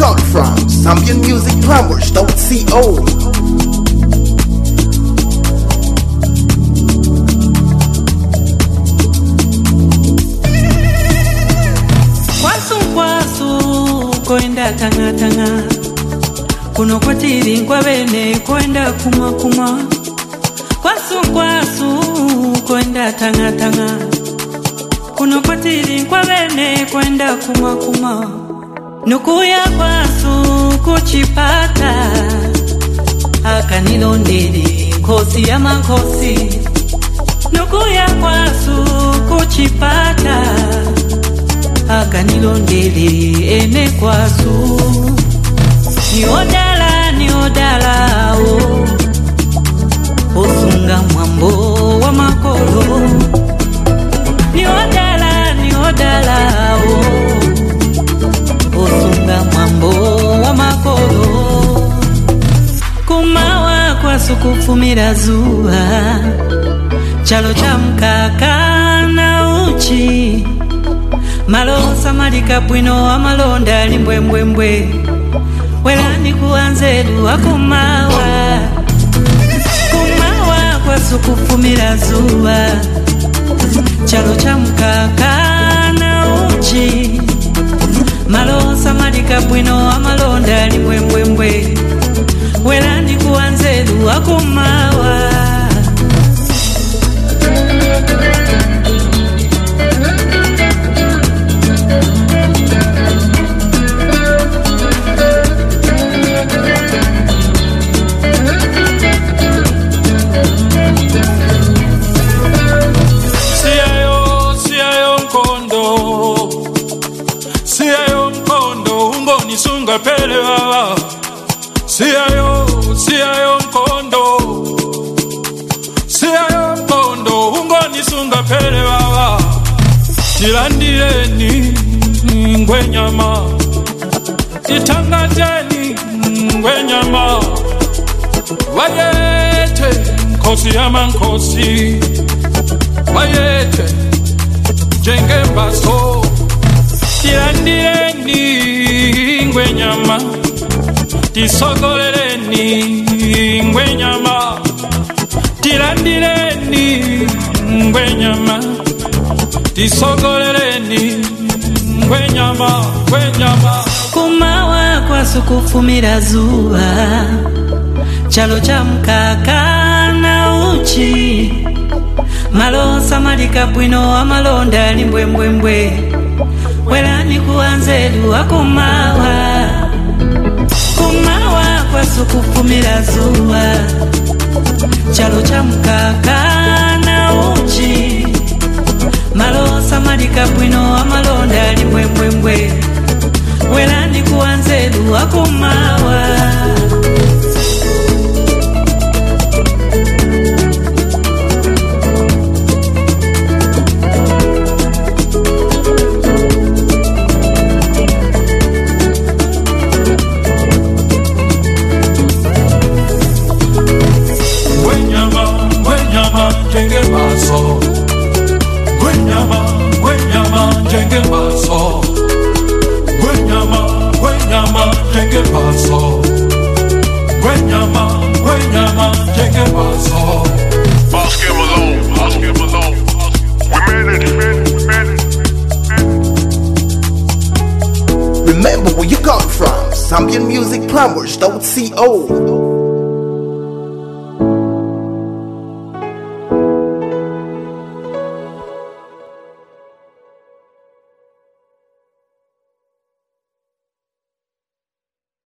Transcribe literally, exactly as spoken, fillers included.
got it from? Zambian Music Plumbers dot co. Koenda tanga tanga kuno kwatiri nkwa bene koenda kuma kuma kwasu kwasu koenda tanga tanga kuno kwatiri nkwa bene koenda kuma kuma nukuya kwasu kuchipata akanilondele kosi ya makosi nukuya kwasu kuchipata akanilondele ene kwasu ni odala ni odala o osunga mwambo wa makolo ni odala ni odala o osunga mwambo wa makolo kumawa kwasu kufumira zuwa chalo cha mkaka na uchi Malosa malika bwino amalonda limbwembwembwe Welani kuanzedu akumawa Kumawa kwa sukufumira zuwa Chalo cha mkaka na uchi Malosa malika bwino amalonda limbwembwembwe Welani kuanzedu akumawa Sunga pele baba Siayo, siayo mkondo Siayo mkondo Ungoni sunga pele baba Tilandireni ngwe nyama Titangateni ngwe nyama Wayete Nkosi ama nkosi Wayete Jenge mbaso Tilandireni ngwe nyama Tisogoleleni ngwe nyama Tilandireni ngwe nyama Tisogoleleni ngwe nyama ngwe nyama Kumawa kwa sukufumira zuwa Chalo cha mkaka na uchi Malosa malika bwino amalonda limbwembwembwe Welani kuanzedu akumawa Kumawa kwa sukufumira zuwa Chalo cha mkaka na uchi Malosa malika bwino amalonda limbwembwembwe Welani kuanzedu akumawa Jenge baso Gwenyama, gwenyama, jenge baso Gwenyama, gwenyama, jenge baso Gwenyama, gwenyama, jenge baso Oscar Malone, Oscar Malone We made it, we made it, we made it Remember where you got it from. Zambian Music Plumbers dot co.